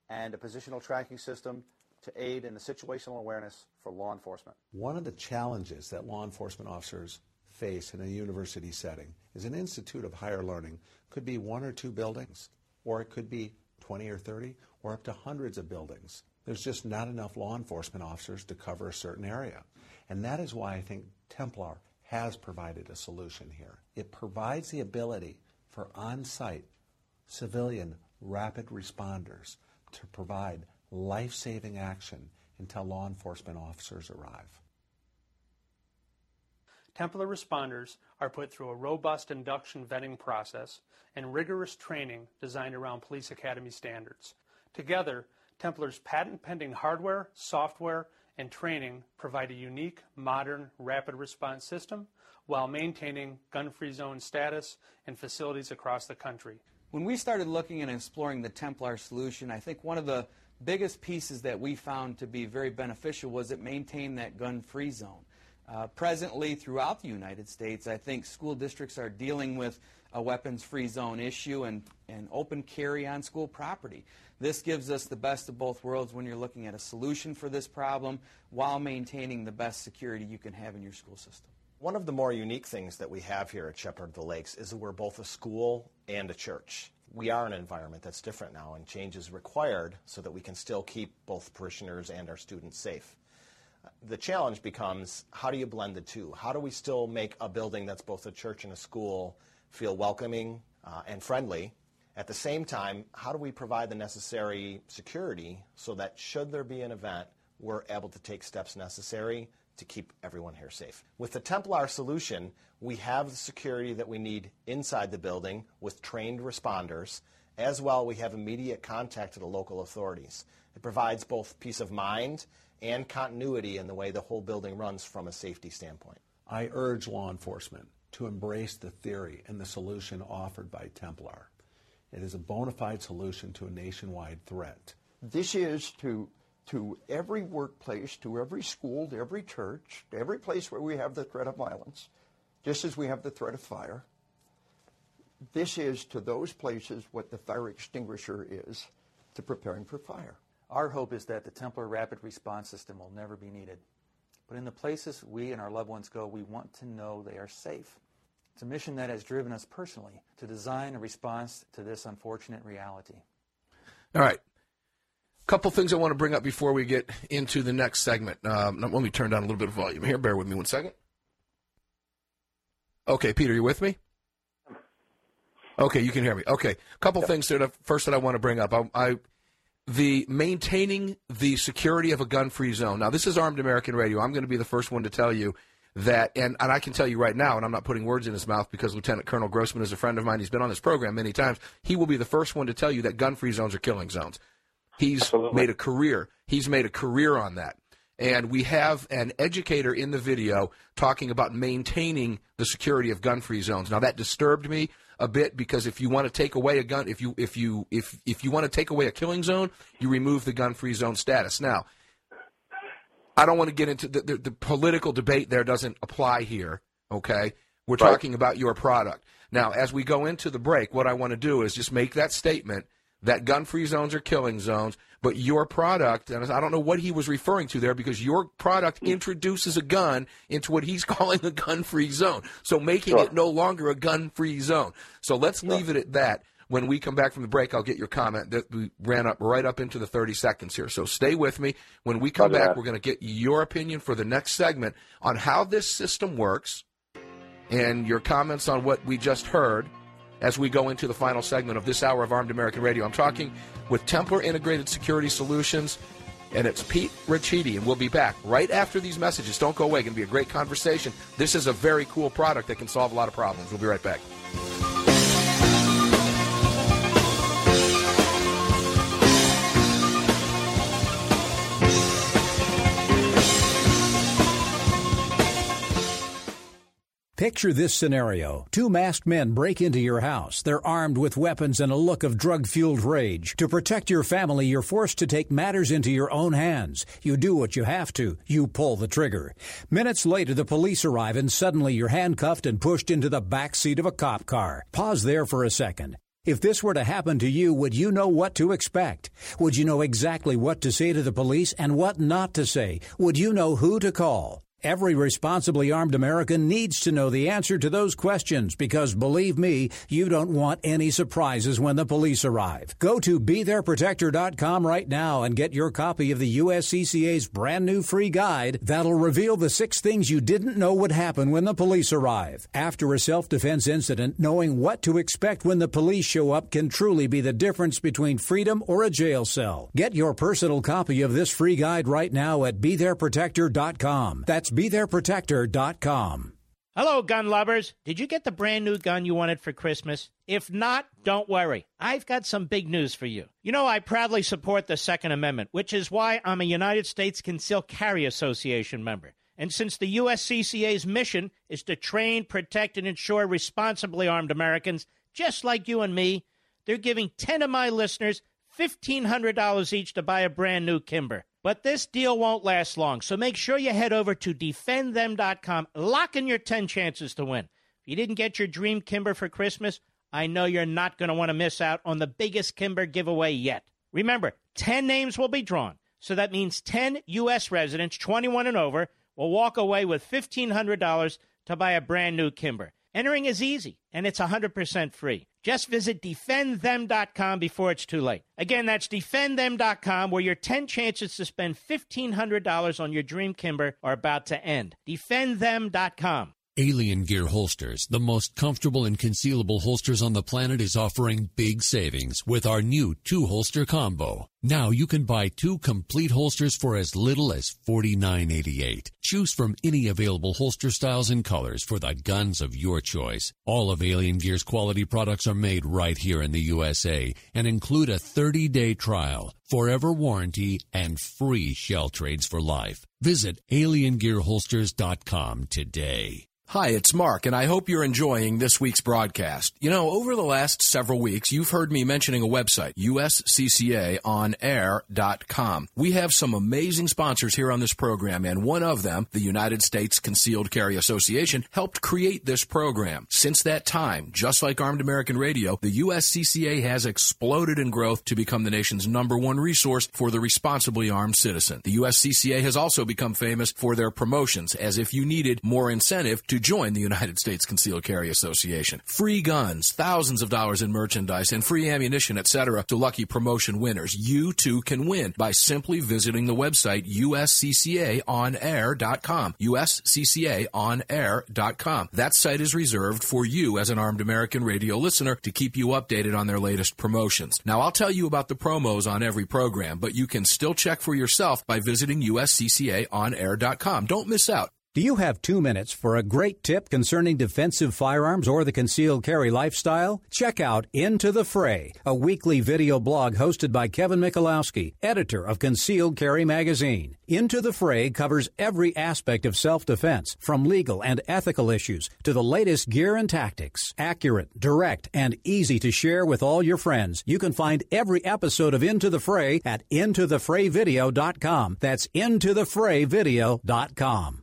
and a positional tracking system to aid in the situational awareness for law enforcement. One of the challenges that law enforcement officers face in a university setting is an institute of higher learning could be 1 or 2 buildings, or it could be 20 or 30, or up to hundreds of buildings. There's just not enough law enforcement officers to cover a certain area. And that is why I think Templar has provided a solution here. It provides the ability for on-site civilian rapid responders to provide life-saving action until law enforcement officers arrive. Templar responders are put through a robust induction vetting process and rigorous training designed around police academy standards. Together, Templar's patent-pending hardware, software, and training provide a unique, modern, rapid response system while maintaining gun-free zone status in facilities across the country. When we started looking and exploring the Templar solution, I think one of the biggest pieces that we found to be very beneficial was it maintained that gun-free zone. Presently, throughout the United States, I think school districts are dealing with a weapons-free zone issue and open carry on school property. This gives us the best of both worlds when you're looking at a solution for this problem while maintaining the best security you can have in your school system. One of the more unique things that we have here at Shepherd of the Lakes is that we're both a school and a church. We are in an environment that's different now, and change is required so that we can still keep both parishioners and our students safe. The challenge becomes, how do you blend the two? How do we still make a building that's both a church and a school feel welcoming and friendly? At the same time, how do we provide the necessary security so that should there be an event, we're able to take steps necessary to keep everyone here safe? With the Templar solution, we have the security that we need inside the building with trained responders. As well, we have immediate contact to the local authorities. It provides both peace of mind and continuity in the way the whole building runs from a safety standpoint. I urge law enforcement to embrace the theory and the solution offered by Templar. It is a bona fide solution to a nationwide threat. This is to every workplace, to every school, to every church, to every place where we have the threat of violence, just as we have the threat of fire. This is to those places what the fire extinguisher is to preparing for fire. Our hope is that the Templar Rapid Response System will never be needed. But in the places we and our loved ones go, we want to know they are safe. It's a mission that has driven us personally to design a response to this unfortunate reality. All right. A couple things I want to bring up before we get into the next segment. Let me turn down a little bit of volume here. Bear with me 1 second. Okay, Peter, you with me? Okay, you can hear me. Okay, a couple things that I want to bring up. The maintaining the security of a gun-free zone. Now, this is Armed American Radio. I'm going to be the first one to tell you that, and I can tell you right now, and I'm not putting words in his mouth because Lieutenant Colonel Grossman is a friend of mine. He's been on this program many times. He will be the first one to tell you that gun-free zones are killing zones. He's made a career. He's made a career on that. And we have an educator in the video talking about maintaining the security of gun-free zones. Now, that disturbed me a bit because if you want to take away a gun, if you want to take away a killing zone, you remove the gun-free zone status. Now, I don't want to get into the political debate. There doesn't apply here. Okay, we're talking about your product. Now, as we go into the break, what I want to do is just make that statement that gun-free zones are killing zones, but your product, and I don't know what he was referring to there, because your product introduces a gun into what he's calling a gun-free zone, so making it no longer a gun-free zone. So let's leave it at that. When we come back from the break, I'll get your comment. That we ran up right up into the 30 seconds here, so stay with me. When we come back, we're going to get your opinion for the next segment on how this system works and your comments on what we just heard as we go into the final segment of this hour of Armed American Radio. I'm talking with Templar Integrated Security Solutions, and it's Pete Ricciuti, and we'll be back right after these messages. Don't go away. It's going to be a great conversation. This is a very cool product that can solve a lot of problems. We'll be right back. Picture this scenario. 2 masked men break into your house. They're armed with weapons and a look of drug-fueled rage. To protect your family, you're forced to take matters into your own hands. You do what you have to. You pull the trigger. Minutes later, the police arrive, and suddenly you're handcuffed and pushed into the back seat of a cop car. Pause there for a second. If this were to happen to you, would you know what to expect? Would you know exactly what to say to the police and what not to say? Would you know who to call? Every responsibly armed American needs to know the answer to those questions because, believe me, you don't want any surprises when the police arrive. Go to BeThereProtector.com right now and get your copy of the USCCA's brand new free guide that'll reveal the 6 things you didn't know would happen when the police arrive. After a self-defense incident, knowing what to expect when the police show up can truly be the difference between freedom or a jail cell. Get your personal copy of this free guide right now at BeThereProtector.com. That's BeThereProtector.com. Hello, gun lovers. Did you get the brand new gun you wanted for Christmas? If not, don't worry. I've got some big news for you. You know, I proudly support the Second Amendment, which is why I'm a United States Concealed Carry Association member. And since the USCCA's mission is to train, protect, and ensure responsibly armed Americans, just like you and me, they're giving 10 of my listeners $1,500 each to buy a brand new Kimber. But this deal won't last long, so make sure you head over to DefendThem.com. Lock in your 10 chances to win. If you didn't get your dream Kimber for Christmas, I know you're not going to want to miss out on the biggest Kimber giveaway yet. Remember, 10 names will be drawn, so that means 10 U.S. residents, 21 and over, will walk away with $1,500 to buy a brand new Kimber. Entering is easy, and it's 100% free. Just visit DefendThem.com before it's too late. Again, that's DefendThem.com, where your 10 chances to spend $1,500 on your dream Kimber are about to end. DefendThem.com. Alien Gear Holsters, the most comfortable and concealable holsters on the planet, is offering big savings with our new 2-holster combo. Now you can buy 2 complete holsters for as little as $49.88. Choose from any available holster styles and colors for the guns of your choice. All of Alien Gear's quality products are made right here in the USA and include a 30-day trial, forever warranty, and free shell trades for life. Visit AlienGearHolsters.com today. Hi, it's Mark, and I hope you're enjoying this week's broadcast. You know, over the last several weeks, you've heard me mentioning a website, USCCAOnAir.com. We have some amazing sponsors here on this program, and one of them, the United States Concealed Carry Association, helped create this program. Since that time, just like Armed American Radio, the USCCA has exploded in growth to become the nation's #1 resource for the responsibly armed citizen. The USCCA has also become famous for their promotions, as if you needed more incentive to join the United States Concealed Carry Association. Free guns, thousands of dollars in merchandise, and free ammunition, etc. to lucky promotion winners. You too can win by simply visiting the website USCCAOnAir.com. USCCAOnAir.com. That site is reserved for you as an Armed American Radio listener to keep you updated on their latest promotions. Now, I'll tell you about the promos on every program, but you can still check for yourself by visiting USCCAOnAir.com. Don't miss out. Do you have 2 minutes for a great tip concerning defensive firearms or the concealed carry lifestyle? Check out Into the Fray, a weekly video blog hosted by Kevin Michalowski, editor of Concealed Carry Magazine. Into the Fray covers every aspect of self-defense, from legal and ethical issues to the latest gear and tactics. Accurate, direct, and easy to share with all your friends. You can find every episode of Into the Fray at IntoTheFrayVideo.com. That's IntoTheFrayVideo.com.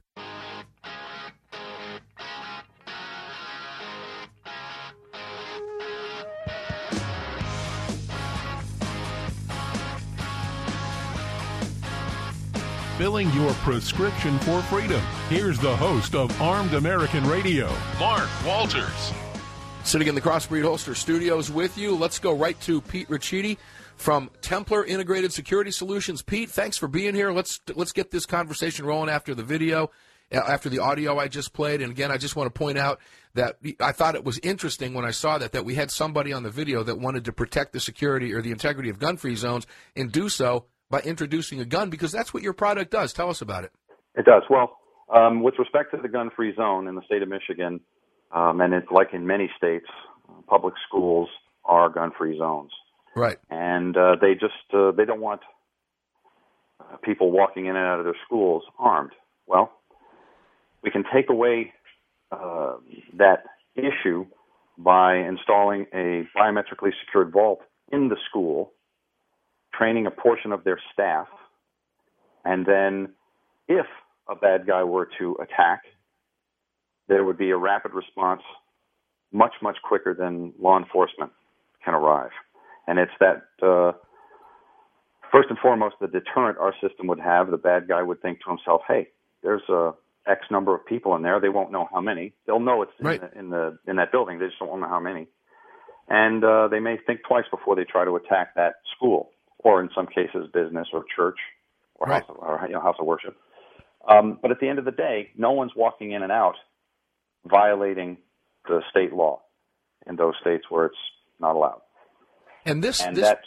Filling your prescription for freedom. Here's the host of Armed American Radio, Mark Walters. Sitting in the Crossbreed Holster Studios with you. Let's go right to Pete Ricciuti from Templar Integrated Security Solutions. Pete, thanks for being here. Let's get this conversation rolling after the video, after the audio I just played. And again, I just want to point out that I thought it was interesting when I saw that we had somebody on the video that wanted to protect the security or the integrity of gun-free zones and do so by introducing a gun, because that's what your product does. Tell us about it. It does. Well, with respect to the gun-free zone in the state of Michigan, and it's like in many states, public schools are gun-free zones. Right. And they don't want people walking in and out of their schools armed. Well, we can take away that issue by installing a biometrically secured vault in the school, training a portion of their staff, and then if a bad guy were to attack, there would be a rapid response much, much quicker than law enforcement can arrive. And it's that, first and foremost, the deterrent our system would have. The bad guy would think to himself, hey, there's X number of people in there. They won't know how many. They'll know it's in that building. They just don't know how many. And they may think twice before they try to attack that school, or in some cases, business or church or house of worship. But at the end of the day, no one's walking in and out violating the state law in those states where it's not allowed. And the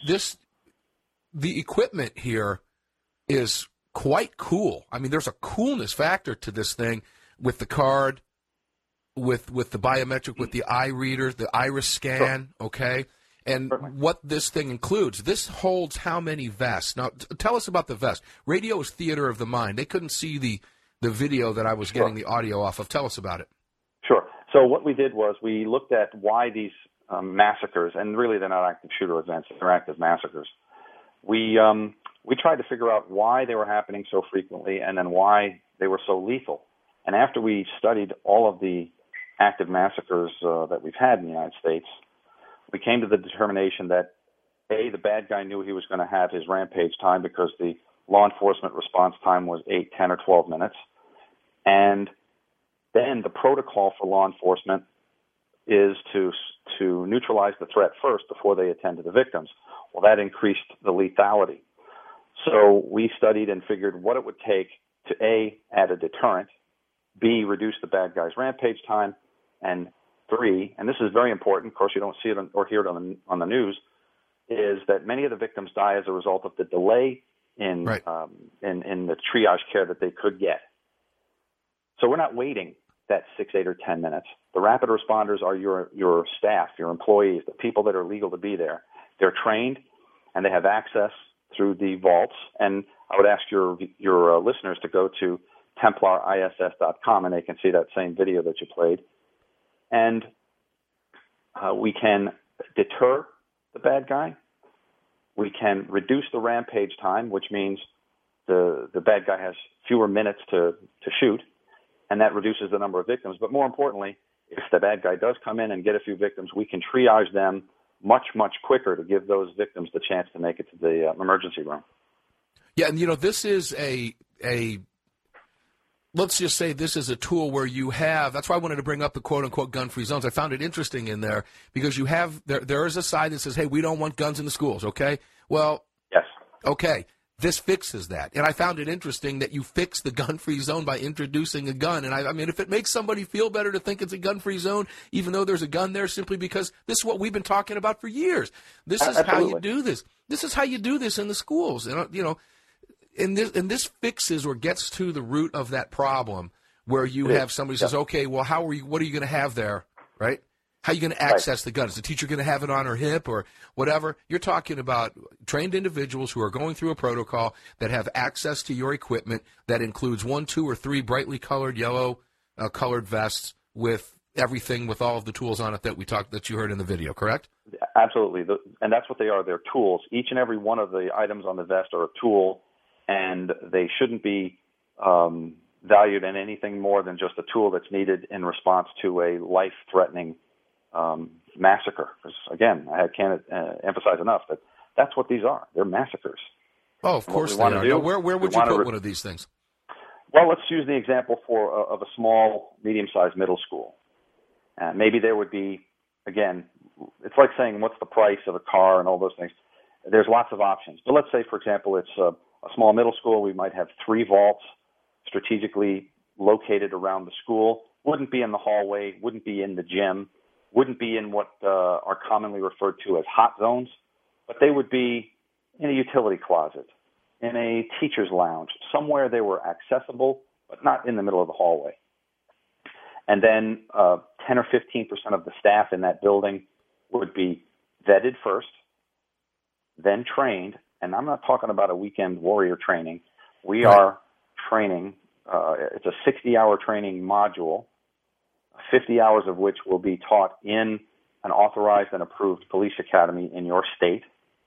equipment here is quite cool. I mean, there's a coolness factor to this thing with the card, with the biometric, with the eye reader, the iris scan, okay? And what this thing includes. This holds how many vests? Now, tell us about the vest. Radio is theater of the mind. They couldn't see the video that I was getting the audio off of. Tell us about it. Sure. So what we did was we looked at why these massacres, and really they're not active shooter events, they're active massacres. We tried to figure out why they were happening so frequently and then why they were so lethal. And after we studied all of the active massacres that we've had in the United States, we came to the determination that, A, the bad guy knew he was going to have his rampage time because the law enforcement response time was 8, 10, or 12 minutes. And then the protocol for law enforcement is to neutralize the threat first before they attend to the victims. Well, that increased the lethality. So we studied and figured what it would take to, A, add a deterrent, B, reduce the bad guy's rampage time, and 3, and this is very important, of course you don't see it or hear it on the news, is that many of the victims die as a result of the delay in the triage care that they could get. So we're not waiting that 6, 8, or 10 minutes. The rapid responders are your staff, your employees, the people that are legal to be there. They're trained, and they have access through the vaults. And I would ask your listeners to go to TemplarISS.com, and they can see that same video that you played. And we can deter the bad guy. We can reduce the rampage time, which means the bad guy has fewer minutes to shoot, and that reduces the number of victims. But more importantly, if the bad guy does come in and get a few victims, we can triage them much, much quicker to give those victims the chance to make it to the emergency room. Yeah, and this is a let's just say this is a tool where you have, that's why I wanted to bring up the quote-unquote gun-free zones. I found it interesting in there because you have, there is a side that says, hey, we don't want guns in the schools, okay? Well, yes. Okay, this fixes that. And I found it interesting that you fix the gun-free zone by introducing a gun. And I mean, if it makes somebody feel better to think it's a gun-free zone, even though there's a gun there, simply because this is what we've been talking about for years. This is how you do this. This is how you do this in the schools. And, And this fixes or gets to the root of that problem where you have somebody says, okay, well, what are you going to have there, right? How are you going to access the gun? Is the teacher going to have it on her hip or whatever? You're talking about trained individuals who are going through a protocol that have access to your equipment that includes 1, 2, or 3 brightly colored yellow colored vests with everything, with all of the tools on it that you heard in the video, correct? Absolutely. And that's what they are. They're tools. Each and every one of the items on the vest are a tool, and they shouldn't be valued in anything more than just a tool that's needed in response to a life-threatening massacre. Because, again, I can't emphasize enough that that's what these are. They're massacres. Oh, of course they are. Now, where would you put one of these things? Well, let's use the example of a small, medium-sized middle school. Maybe there would be, again, it's like saying what's the price of a car and all those things. There's lots of options. But let's say, for example, it's a small middle school. We might have 3 vaults strategically located around the school. Wouldn't be in the hallway, wouldn't be in the gym, wouldn't be in what are commonly referred to as hot zones, but they would be in a utility closet, in a teacher's lounge, somewhere they were accessible, but not in the middle of the hallway. And then 10 or 15% of the staff in that building would be vetted first, then trained. And I'm not talking about a weekend warrior training. We are training. It's a 60-hour training module, 50 hours of which will be taught in an authorized and approved police academy in your state.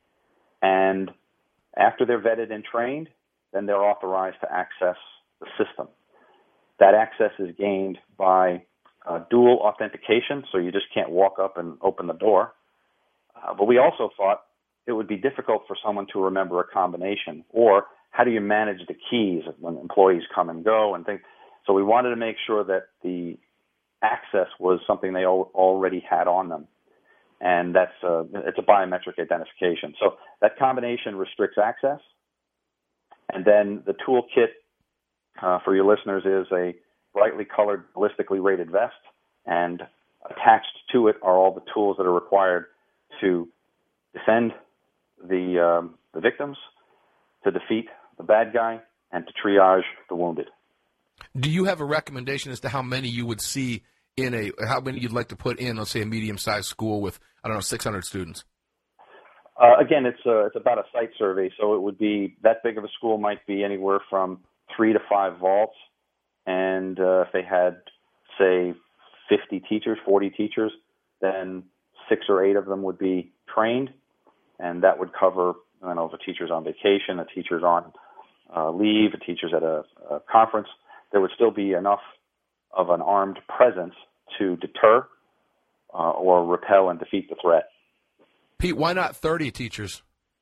And after they're vetted and trained, then they're authorized to access the system. That access is gained by dual authentication, so you just can't walk up and open the door. But we also thought it would be difficult for someone to remember a combination, or how do you manage the keys when employees come and go and things. So we wanted to make sure that the access was something they already had on them. And it's a biometric identification. So that combination restricts access. And then the toolkit for your listeners is a brightly colored, ballistically rated vest, and attached to it are all the tools that are required to defend the victims, to defeat the bad guy, and to triage the wounded. Do you have a recommendation as to how many you would see how many you'd like to put in, let's say, a medium-sized school with, 600 students? Again, it's about a site survey, so it would be that big of a school might be anywhere from 3 to 5 vaults, and if they had, say, 50 teachers, 40 teachers, then 6 or 8 of them would be trained, and that would cover, if a teacher's on vacation, a teacher's on leave, a teacher's at a conference. There would still be enough of an armed presence to deter or repel and defeat the threat. Pete, why not 30 teachers?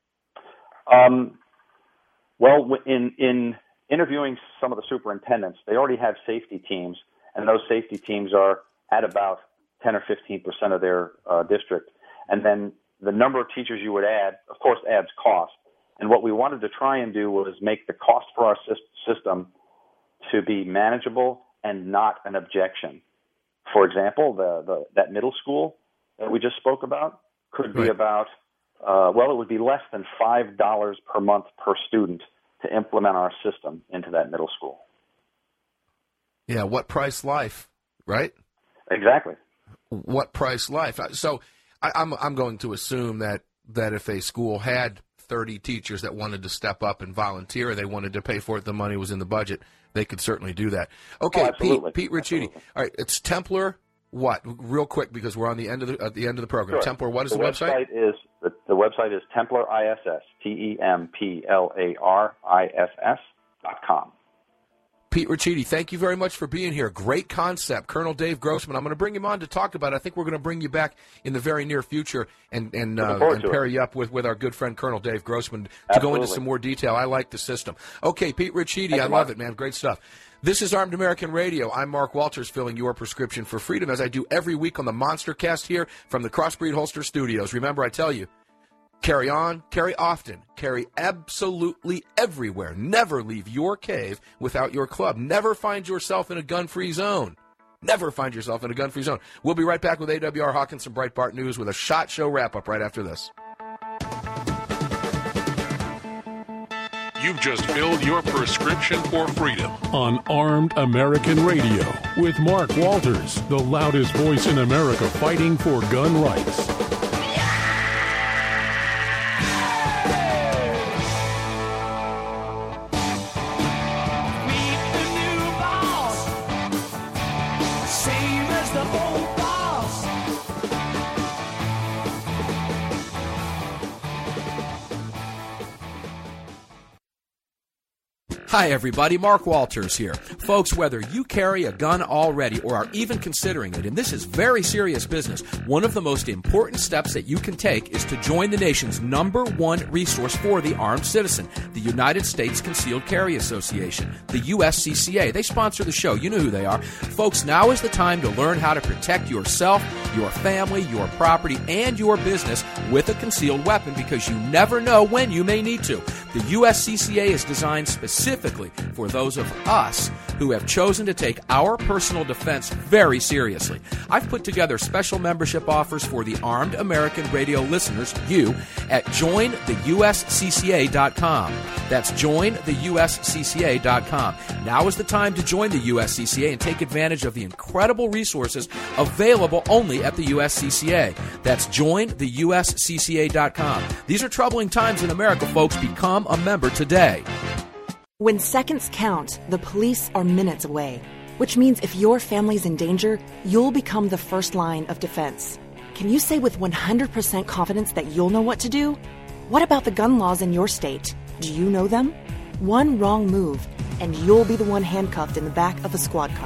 Well, in interviewing some of the superintendents, they already have safety teams, and those safety teams are at about 10 or 15% of their district. And then the number of teachers you would add, of course, adds cost. And what we wanted to try and do was make the cost for our system to be manageable and not an objection. For example, that middle school that we just spoke about could be about, it would be less than $5 per month per student to implement our system into that middle school. Yeah, what price life, right? Exactly. What price life? So I'm going to assume that if a school had 30 teachers that wanted to step up and volunteer, they wanted to pay for it, the money was in the budget, they could certainly do that. Okay, Pete Ricciuti. All right, it's Templar. What? Real quick, because we're on the end of the program. Sure. Templar. What is the website? The website is Templar ISS. TEMPLARISS.com. Pete Ricciuti, thank you very much for being here. Great concept. Colonel Dave Grossman, I'm going to bring him on to talk about it. I think we're going to bring you back in the very near future and pair you up with our good friend Colonel Dave Grossman to go into some more detail. I like the system. Okay, Pete Ricciuti, I love it, man. Great stuff. This is Armed American Radio. I'm Mark Walters, filling your prescription for freedom, as I do every week on the Monster Cast here from the Crossbreed Holster Studios. Remember, I tell you, carry on, carry often, carry absolutely everywhere. Never leave your cave without your club. Never find yourself in a gun-free zone. Never find yourself in a gun-free zone. We'll be right back with AWR Hawkins and Breitbart News with a SHOT Show wrap-up right after this. You've just filled your prescription for freedom on Armed American Radio with Mark Walters, the loudest voice in America fighting for gun rights. Hi, everybody. Mark Walters here. Folks, whether you carry a gun already or are even considering it, and this is very serious business, one of the most important steps that you can take is to join the nation's #1 resource for the armed citizen, the United States Concealed Carry Association, the USCCA. They sponsor the show. You know who they are. Folks, now is the time to learn how to protect yourself, your family, your property, and your business with a concealed weapon, because you never know when you may need to. The USCCA is designed specifically for those of us who have chosen to take our personal defense very seriously. I've put together special membership offers for the Armed American Radio listeners, you, at jointheuscca.com. That's jointheuscca.com. Now is the time to join the USCCA and take advantage of the incredible resources available only at the USCCA. That's jointheuscca.com. These are troubling times in America, folks. Become a member today. When seconds count, the police are minutes away, which means if your family's in danger, you'll become the first line of defense. Can you say with 100% confidence that you'll know what to do? What about the gun laws in your state? Do you know them? One wrong move, and you'll be the one handcuffed in the back of a squad car.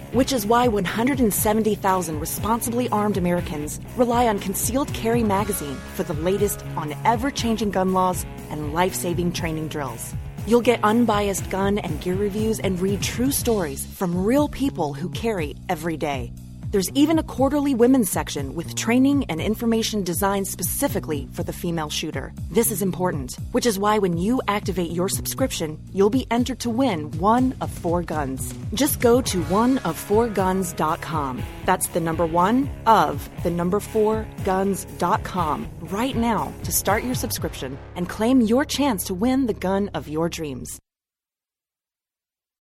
which is why 170,000 responsibly armed Americans rely on Concealed Carry Magazine for the latest on ever-changing gun laws and life-saving training drills. You'll get unbiased gun and gear reviews and read true stories from real people who carry every day. There's even a quarterly women's section with training and information designed specifically for the female shooter. This is important, which is why when you activate your subscription, you'll be entered to win one of 4 guns. Just go to oneof4guns.com. That's the number 1 of the number 4guns.com right now to start your subscription and claim your chance to win the gun of your dreams.